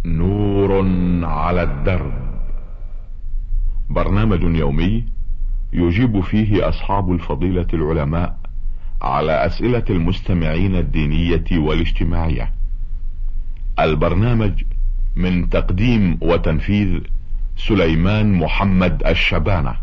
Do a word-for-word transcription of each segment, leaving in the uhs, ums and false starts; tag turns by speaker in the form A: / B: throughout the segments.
A: نور على الدرب، برنامج يومي يجيب فيه أصحاب الفضيلة العلماء على أسئلة المستمعين الدينية والاجتماعية. البرنامج من تقديم وتنفيذ سليمان محمد الشبانة.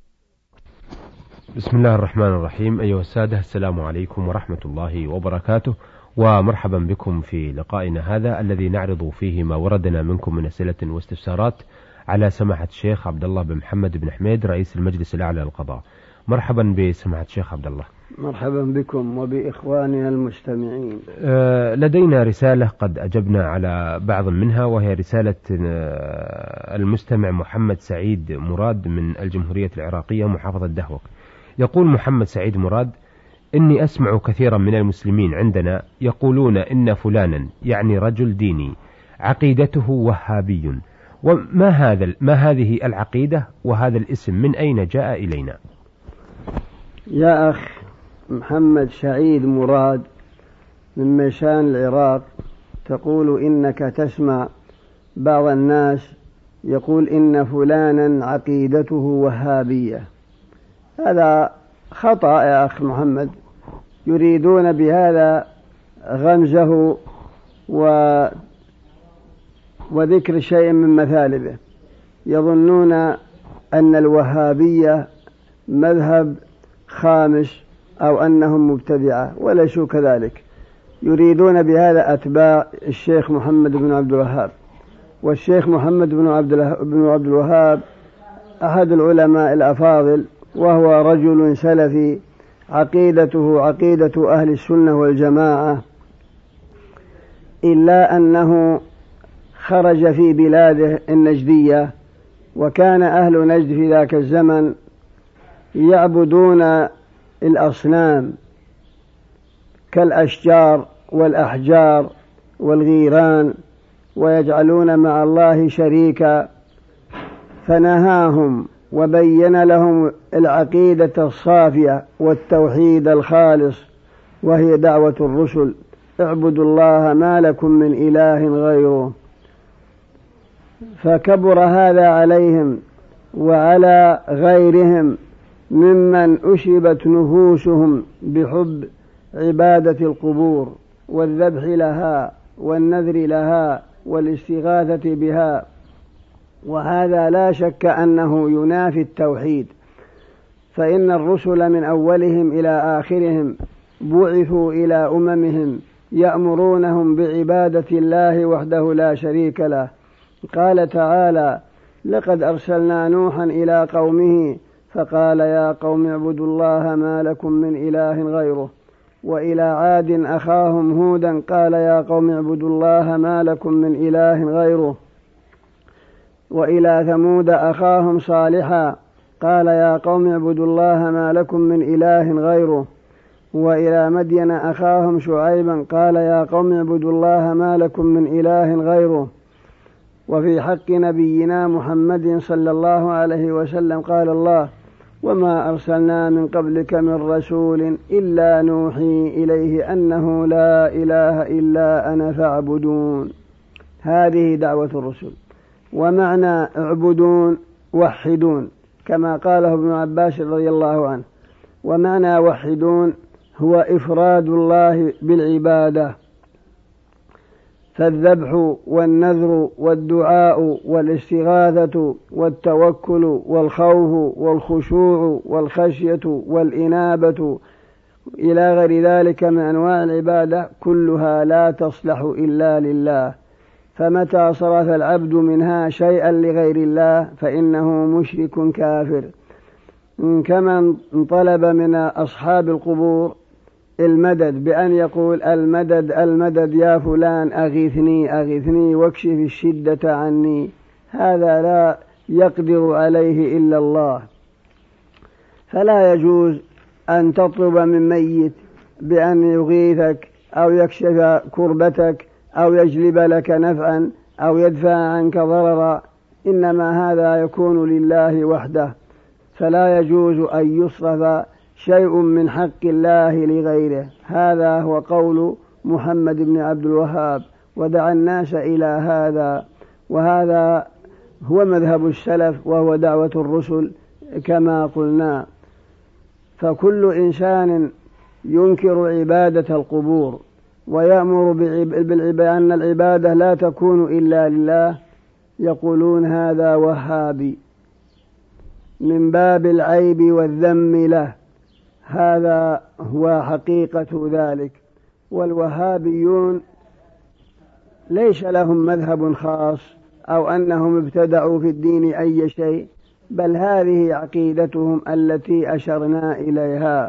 B: بسم الله الرحمن الرحيم. أيها السادة، السلام عليكم ورحمة الله وبركاته، ومرحبا بكم في لقائنا هذا الذي نعرض فيه ما وردنا منكم من أسئلة واستفسارات على سماحة الشيخ عبد الله بن محمد بن حميد رئيس المجلس الأعلى للقضاء. مرحبا بسماحة الشيخ عبد الله.
C: مرحبا بكم وبإخواننا المستمعين.
B: أه لدينا رسالة قد أجبنا على بعض منها، وهي رسالة المستمع محمد سعيد مراد من الجمهورية العراقية محافظة دهوك. يقول محمد سعيد مراد: إني أسمع كثيرا من المسلمين عندنا يقولون إن فلانا يعني رجل ديني عقيدته وهابي، وما هذا ما هذه العقيدة وهذا الاسم من أين جاء إلينا؟
C: يا أخ محمد سعيد مراد من ميشان العراق، تقول إنك تسمع بعض الناس يقول إن فلانا عقيدته وهابية. هذا خطأ يا أخ محمد، يريدون بهذا غمزه و... وذكر شيء من مثالبه. يظنون أن الوهابية مذهب خامس أو أنهم مبتدعة، وليسوا كذلك. يريدون بهذا أتباع الشيخ محمد بن عبد الوهاب، والشيخ محمد بن عبد بن عبد الوهاب أحد العلماء الأفاضل، وهو رجل سلفي عقيدته عقيدة أهل السنة والجماعة، إلا أنه خرج في بلاده النجدية، وكان أهل نجد في ذاك الزمن يعبدون الأصنام كالأشجار والأحجار والغيران، ويجعلون مع الله شريكا، فنهاهم وبين لهم العقيدة الصافية والتوحيد الخالص، وهي دعوة الرسل: اعبدوا الله ما لكم من إله غيره. فكبر هذا عليهم وعلى غيرهم ممن أشبت نفوسهم بحب عبادة القبور والذبح لها والنذر لها والاستغاثة بها، وهذا لا شك أنه ينافي التوحيد، فإن الرسل من أولهم إلى آخرهم بعثوا إلى أممهم يأمرونهم بعبادة الله وحده لا شريك له. قال تعالى: لقد أرسلنا نوحا إلى قومه فقال يا قوم اعبدوا الله ما لكم من إله غيره. وإلى عاد أخاهم هودا قال يا قوم اعبدوا الله ما لكم من إله غيره. وإلى ثمود أخاهم صالحا قال يا قوم اعبدوا الله ما لكم من إله غيره. وإلى مدين أخاهم شعيبا قال يا قوم اعبدوا الله ما لكم من إله غيره. وفي حق نبينا محمد صلى الله عليه وسلم قال الله: وما أرسلنا من قبلك من رسول إلا نوحي إليه أنه لا إله إلا أنا فاعبدون. هذه دعوة الرسل. ومعنى اعبدون وحدون كما قاله ابن عباس رضي الله عنه، ومعنى وحدون هو إفراد الله بالعبادة. فالذبح والنذر والدعاء والاستغاثة والتوكل والخوف والخشوع والخشية والإنابة إلى غير ذلك من أنواع العبادة كلها لا تصلح إلا لله، فمتى صرف العبد منها شيئا لغير الله فإنه مشرك كافر. كمن طلب من أصحاب القبور المدد بأن يقول: المدد المدد يا فلان أغثني أغثني واكشف الشدة عني، هذا لا يقدر عليه إلا الله. فلا يجوز أن تطلب من ميت بأن يغيثك أو يكشف كربتك أو يجلب لك نفعا أو يدفع عنك ضررا، إنما هذا يكون لله وحده، فلا يجوز أن يصرف شيء من حق الله لغيره. هذا هو قول محمد بن عبد الوهاب، ودعا الناس إلى هذا. وهذا هو مذهب السلف وهو دعوة الرسل كما قلنا. فكل إنسان ينكر عبادة القبور ويأمر بأن العبادة لا تكون إلا لله يقولون هذا وهابي من باب العيب والذم له. هذا هو حقيقة ذلك. والوهابيون ليس لهم مذهب خاص أو أنهم ابتدعوا في الدين أي شيء، بل هذه عقيدتهم التي أشرنا إليها،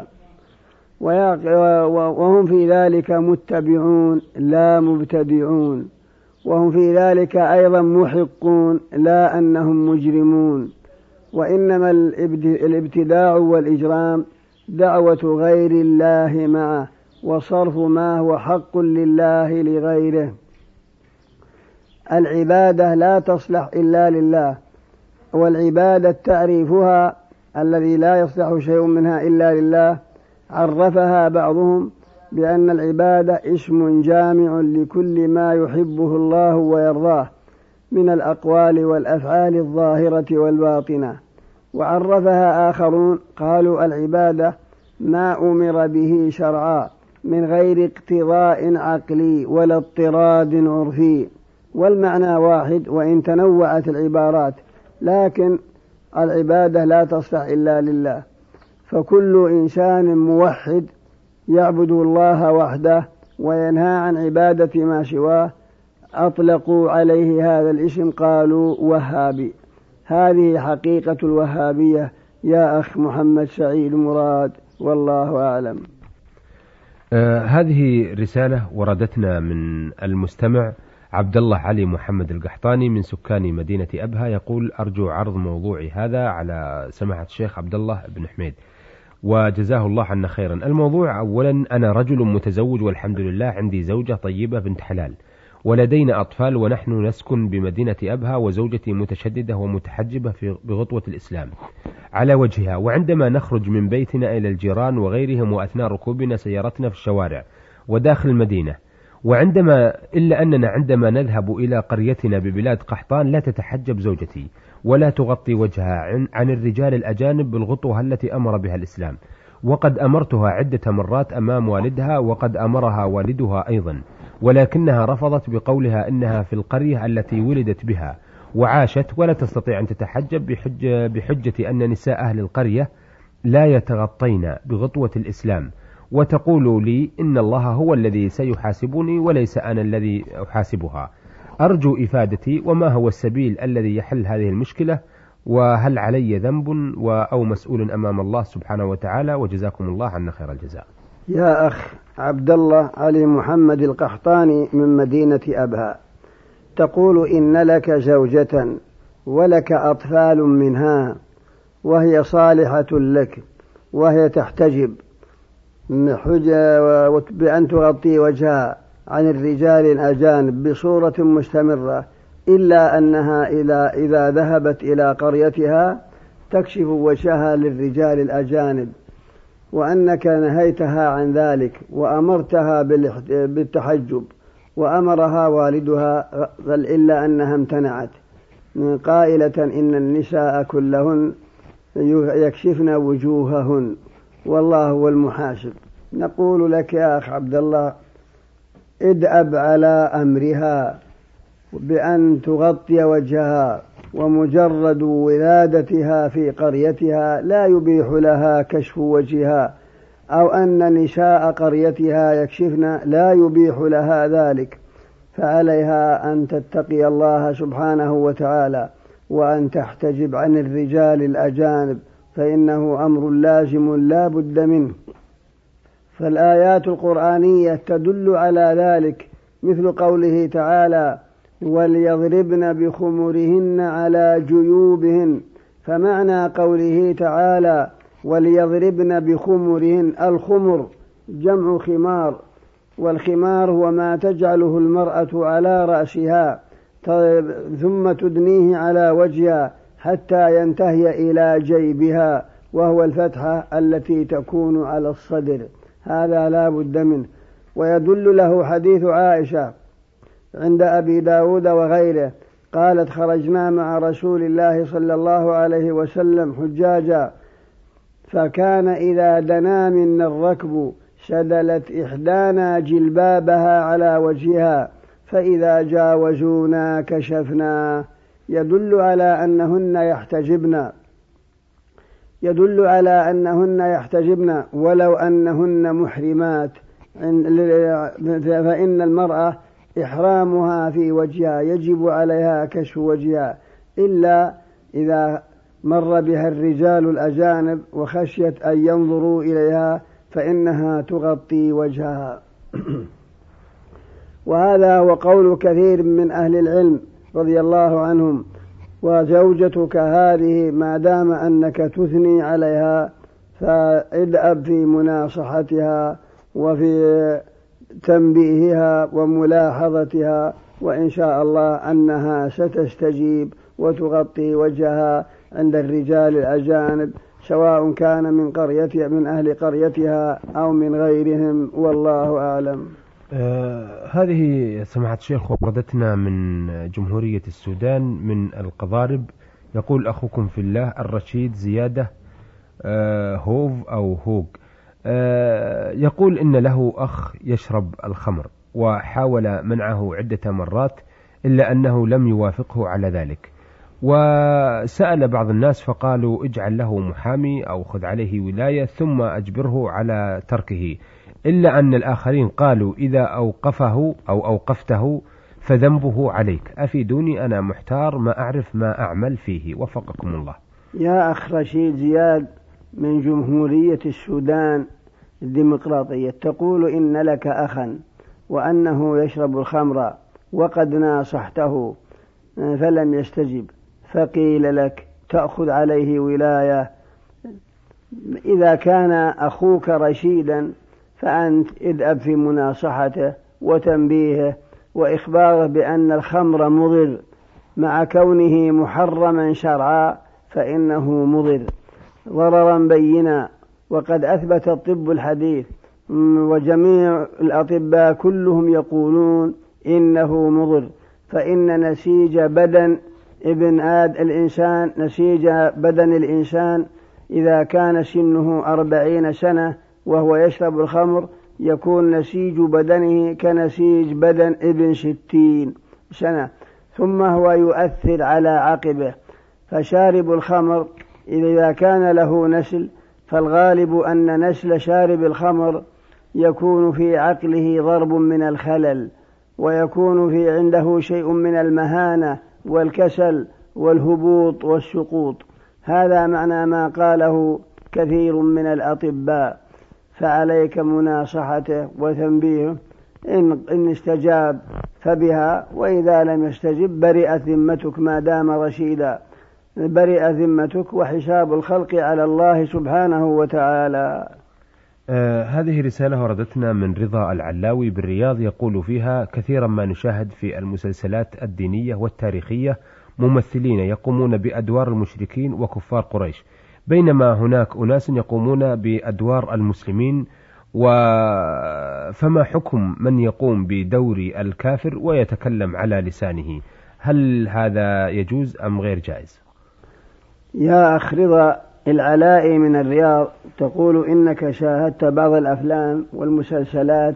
C: وهم في ذلك متبعون لا مبتدعون، وهم في ذلك أيضا محقون لا أنهم مجرمون. وإنما الابتداع والإجرام دعوة غير الله معه وصرف ما هو حق لله لغيره. العبادة لا تصلح إلا لله، والعبادة تعريفها الذي لا يصلح شيء منها إلا لله عرفها بعضهم بأن العبادة اسم جامع لكل ما يحبه الله ويرضاه من الأقوال والأفعال الظاهرة والباطنة. وعرفها آخرون قالوا العبادة ما أمر به شرعا من غير اقتضاء عقلي ولا اضطراد عرفي، والمعنى واحد وإن تنوعت العبارات، لكن العبادة لا تصلح إلا لله. فكل إنسان موحد يعبد الله وحده وينهى عن عبادة ما سواه أطلقوا عليه هذا الاسم، قالوا وهابي. هذه حقيقة الوهابية يا أخ محمد سعيد مراد، والله أعلم.
B: آه هذه رسالة وردتنا من المستمع عبد الله علي محمد القحطاني من سكان مدينة أبها، يقول أرجو عرض موضوعي هذا على سماحة الشيخ عبد الله بن حميد وجزاه الله عنا خيرا. الموضوع: أولا أنا رجل متزوج والحمد لله، عندي زوجة طيبة بنت حلال ولدينا أطفال، ونحن نسكن بمدينة أبها، وزوجتي متشددة ومتحجبة في بغطوة الإسلام على وجهها، وعندما نخرج من بيتنا إلى الجيران وغيرهم وأثناء ركوبنا سيارتنا في الشوارع وداخل المدينة، وعندما إلا أننا عندما نذهب إلى قريتنا ببلاد قحطان لا تتحجب زوجتي ولا تغطي وجهها عن, عن الرجال الأجانب بالغطوة التي أمر بها الإسلام، وقد أمرتها عدة مرات أمام والدها وقد أمرها والدها أيضا، ولكنها رفضت بقولها إنها في القرية التي ولدت بها وعاشت ولا تستطيع أن تتحجب بحجة, بحجة أن نساء أهل القرية لا يتغطين بغطوة الإسلام، وتقول لي إن الله هو الذي سيحاسبني وليس أنا الذي أحاسبها. أرجو إفادتي، وما هو السبيل الذي يحل هذه المشكلة، وهل علي ذنب أو مسؤول أمام الله سبحانه وتعالى، وجزاكم الله عنا خير الجزاء.
C: يا أخ عبد الله علي محمد القحطاني من مدينة أبها، تقول إن لك زوجة ولك أطفال منها وهي صالحة لك وهي تحتجب بأن تغطي وجهها عن الرجال الأجانب بصورة مستمرة، إلا أنها إذا ذهبت إلى قريتها تكشف وجهها للرجال الأجانب، وأنك نهيتها عن ذلك وأمرتها بالتحجب وأمرها والدها بل إلا أنها امتنعت قائلة إن النساء كلهن يكشفن وجوههن والله هو المحاسب. نقول لك يا أخ عبد الله ادأب على أمرها بأن تغطي وجهها، ومجرد ولادتها في قريتها لا يبيح لها كشف وجهها، أو أن نساء قريتها يكشفن لا يبيح لها ذلك، فعليها أن تتقي الله سبحانه وتعالى وأن تحتجب عن الرجال الأجانب، فإنه أمر لازم لا بد منه. فالآيات القرآنية تدل على ذلك، مثل قوله تعالى وليضربن بخمرهن على جيوبهن، فمعنى قوله تعالى وليضربن بخمرهن، الخمر جمع خمار، والخمار هو ما تجعله المرأة على رأسها ثم تدنيه على وجهها حتى ينتهي إلى جيبها، وهو الفتحة التي تكون على الصدر، هذا لا بد منه. ويدل له حديث عائشة عند أبي داود وغيره قالت خرجنا مع رسول الله صلى الله عليه وسلم حجاجا، فكان إذا دنا منا الركب شدلت إحدانا جلبابها على وجهها، فإذا جاوزونا كشفنا، يدل على أنهن يحتجبن يدل على أنهن يحتجبن ولو أنهن محرمات، فإن المرأة إحرامها في وجهها يجب عليها كشف وجهها، إلا إذا مر بها الرجال الأجانب وخشيت أن ينظروا إليها فإنها تغطي وجهها. وهذا هو قول كثير من أهل العلم رضي الله عنهم. وزوجتك هذه ما دام أنك تثني عليها فادأب في مناصحتها وفي تنبيهها وملاحظتها، وإن شاء الله أنها ستستجيب وتغطي وجهها عند الرجال الأجانب، سواء كان من قريتها من أهل قريتها أو من غيرهم، والله أعلم.
B: آه هذه سماحة الشيخ وردتنا من جمهورية السودان من القضارب. يقول أخوكم في الله الرشيد زيادة آه هوف أو هوج، آه يقول إن له أخ يشرب الخمر وحاول منعه عدة مرات إلا أنه لم يوافقه على ذلك، وسأل بعض الناس فقالوا اجعل له محامي أو خذ عليه ولاية ثم أجبره على تركه، إلا أن الآخرين قالوا إذا أوقفه أو أوقفته فذنبه عليك. أفيدوني أنا محتار ما أعرف ما أعمل فيه، وفقكم الله.
C: يا أخ رشيد زياد من جمهورية السودان الديمقراطية، تقول إن لك أخا وأنه يشرب الخمر وقد ناصحته فلم يستجب، فقيل لك تأخذ عليه ولاية. إذا كان أخوك رشيدا فأنت اذهب في مناصحته وتنبيهه وإخباره بأن الخمر مضر، مع كونه محرما شرعا فإنه مضر ضررا بينا، وقد أثبت الطب الحديث وجميع الأطباء كلهم يقولون إنه مضر. فإن نسيج بدن ابن آد الإنسان نسيج بدن الإنسان إذا كان سنه أربعين سنة وهو يشرب الخمر يكون نسيج بدنه كنسيج بدن ابن ستين سنة، ثم هو يؤثر على عقبه. فشارب الخمر إذا كان له نسل فالغالب أن نسل شارب الخمر يكون في عقله ضرب من الخلل، ويكون في عنده شيء من المهانة والكسل والهبوط والسقوط. هذا معنى ما قاله كثير من الأطباء، فعليك مناصحته وتنبيهه، إن, إن استجاب فبها، وإذا لم يستجب برئت ذمتك ما دام رشيدا، برئ ذمتك وحساب الخلق على الله سبحانه وتعالى.
B: آه هذه رسالة وردتنا من رضا العلاوي بالرياض، يقول فيها كثيرا ما نشاهد في المسلسلات الدينية والتاريخية ممثلين يقومون بأدوار المشركين وكفار قريش، بينما هناك أناس يقومون بأدوار المسلمين، فما حكم من يقوم بدور الكافر ويتكلم على لسانه؟ هل هذا يجوز أم غير جائز؟
C: يا أخ رضا العلاء من الرياض، تقول إنك شاهدت بعض الأفلام والمسلسلات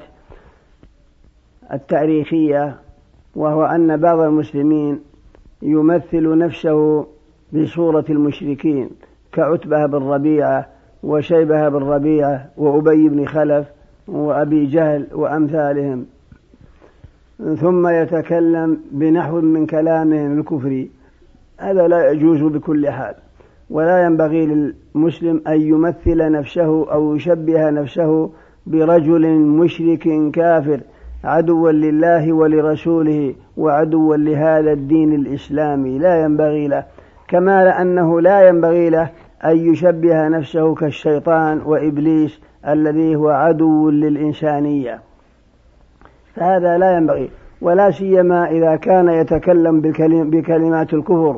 C: التاريخية، وهو أن بعض المسلمين يمثل نفسه بصورة المشركين كعتبة بن ربيعة وشيبة بن ربيعة وأبي بن خلف وأبي جهل وأمثالهم، ثم يتكلم بنحو من كلامهم الكفري. هذا لا يجوز بكل حال، ولا ينبغي للمسلم أن يمثل نفسه أو يشبه نفسه برجل مشرك كافر عدوا لله ولرسوله وعدوا لهذا الدين الإسلامي، لا ينبغي له، كما لأنه لا ينبغي له أن يشبه نفسه كالشيطان وإبليس الذي هو عدو للإنسانية، فهذا لا ينبغي، ولا سيما إذا كان يتكلم بكلمات الكفر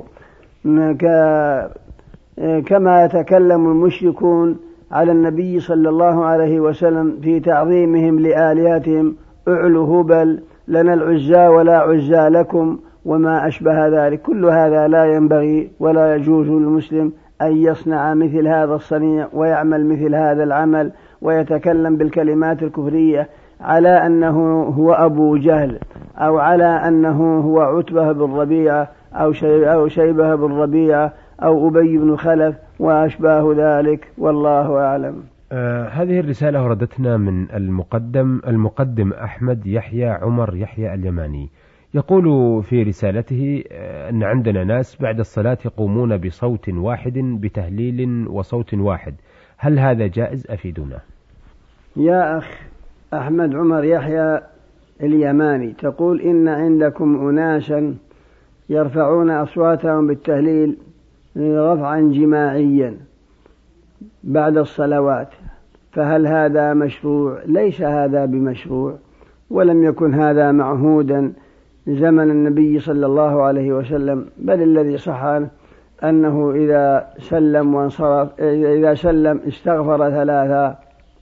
C: كما يتكلم المشركون على النبي صلى الله عليه وسلم في تعظيمهم لآلهتهم: اعلوا هبل لنا العزى ولا عزى لكم، وما أشبه ذلك. كل هذا لا ينبغي ولا يجوز للمسلم أن يصنع مثل هذا الصنيع ويعمل مثل هذا العمل ويتكلم بالكلمات الكفرية على أنه هو أبو جهل أو على أنه هو عتبة بن ربيعة أو شيبة بن ربيعة أو أبي بن خلف وأشباه ذلك، والله أعلم.
B: آه هذه الرسالة وردتنا من المقدم المقدم أحمد يحيى عمر يحيى اليماني، يقول في رسالته آه أن عندنا ناس بعد الصلاة يقومون بصوت واحد بتهليل وصوت واحد، هل هذا جائز؟ أفيدونا.
C: يا أخ أحمد عمر يحيى اليماني، تقول إن عندكم أناسا يرفعون أصواتهم بالتهليل رفعا جماعيا بعد الصلوات، فهل هذا مشروع؟ ليس هذا بمشروع، ولم يكن هذا معهودا زمن النبي صلى الله عليه وسلم، بل الذي صح أنه إذا سلم وانصرف إذا سلم استغفر ثلاثا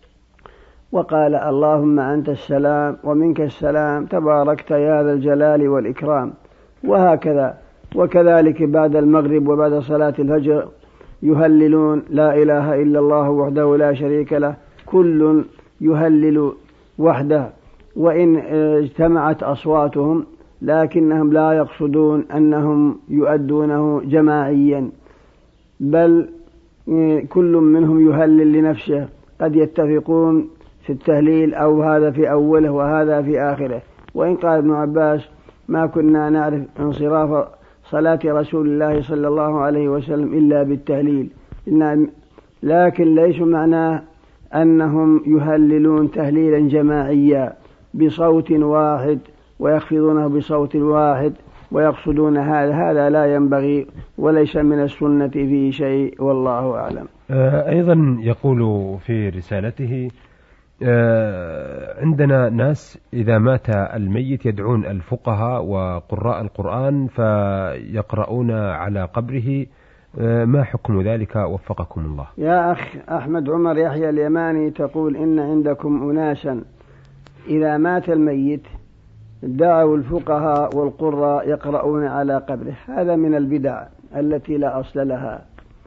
C: وقال اللهم أنت السلام ومنك السلام تباركت يا ذا الجلال والإكرام، وهكذا. وكذلك بعد المغرب وبعد صلاة الفجر يهللون لا إله إلا الله وحده لا شريك له، كل يهلل وحده وإن اجتمعت أصواتهم، لكنهم لا يقصدون أنهم يؤدونه جماعيا، بل كل منهم يهلل لنفسه، قد يتفقون في التهليل أو هذا في أوله وهذا في آخره. وإن قال ابن عباس ما كنا نعرف انصراف صلاة رسول الله صلى الله عليه وسلم إلا بالتهليل، لكن ليس معناه أنهم يهللون تهليلا جماعيا بصوت واحد ويخفضونه بصوت واحد ويقصدون هذا، هذا لا ينبغي وليس من السنة في شيء، والله أعلم.
B: أيضا يقول في رسالته عندنا ناس إذا مات الميت يدعون الفقهاء وقراء القرآن فيقرؤون على قبره، ما حكم ذلك وفقكم الله؟
C: يا أخ أحمد عمر يحيى اليماني، تقول إن عندكم أناسا إذا مات الميت دعوا الفقهاء والقراء يقرؤون على قبره، هذا من البدع التي لا أصل لها،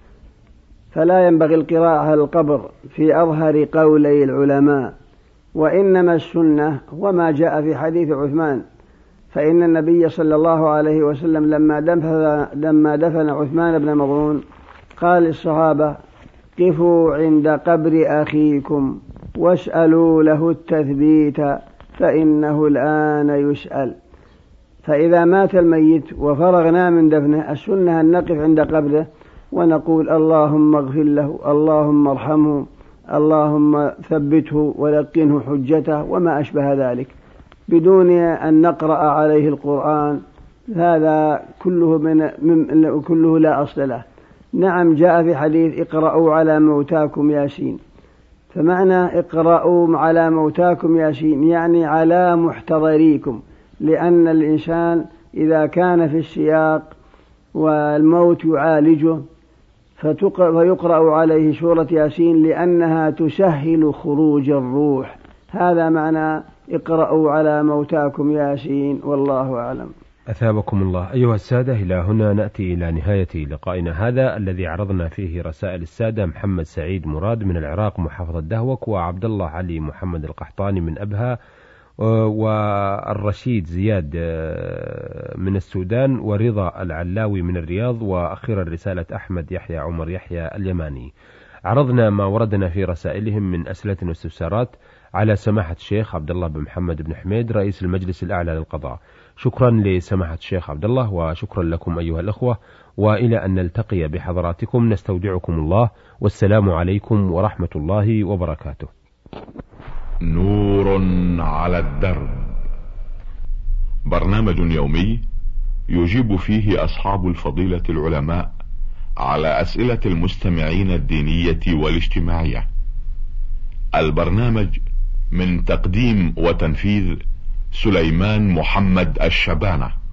C: فلا ينبغي القراءة على القبر في أظهر قولي العلماء، وإنما السنة وما جاء في حديث عثمان، فإن النبي صلى الله عليه وسلم لما دفن, لما دفن عثمان بن مظعون قال للصحابة قفوا عند قبر أخيكم واسألوا له التثبيت فإنه الآن يسأل. فإذا مات الميت وفرغنا من دفنه السنة أن نقف عند قبره ونقول اللهم اغفر له، اللهم ارحمه، اللهم ثبته ولقنه حجته وما أشبه ذلك، بدون أن نقرأ عليه القرآن، هذا كله, من من كله لا أصل له. نعم جاء في حديث اقرأوا على موتاكم ياسين، فمعنى اقرأوا على موتاكم ياسين يعني على محتضريكم، لأن الإنسان إذا كان في السياق والموت يعالجه فيقرأ عليه سورة ياسين لأنها تسهل خروج الروح، هذا معنى اقرأوا على موتاكم ياسين، والله أعلم.
B: أثابكم الله. أيها السادة، إلى هنا نأتي إلى نهاية لقائنا هذا الذي عرضنا فيه رسائل السادة محمد سعيد مراد من العراق محافظة دهوك، وعبد الله علي محمد القحطاني من أبها، والرشيد زياد من السودان، ورضا العلاوي من الرياض، وأخيرا رسالة أحمد يحيى عمر يحيى اليماني. عرضنا ما وردنا في رسائلهم من أسئلة واستفسارات على سماحة الشيخ عبد الله بن محمد بن حميد رئيس المجلس الأعلى للقضاء. شكرا لسماحة الشيخ عبد الله، وشكرا لكم أيها الأخوة، وإلى أن نلتقي بحضراتكم نستودعكم الله، والسلام عليكم ورحمة الله وبركاته.
A: نور على الدرب، برنامج يومي يجيب فيه أصحاب الفضيلة العلماء على أسئلة المستمعين الدينية والاجتماعية. البرنامج من تقديم وتنفيذ سليمان محمد الشبانة.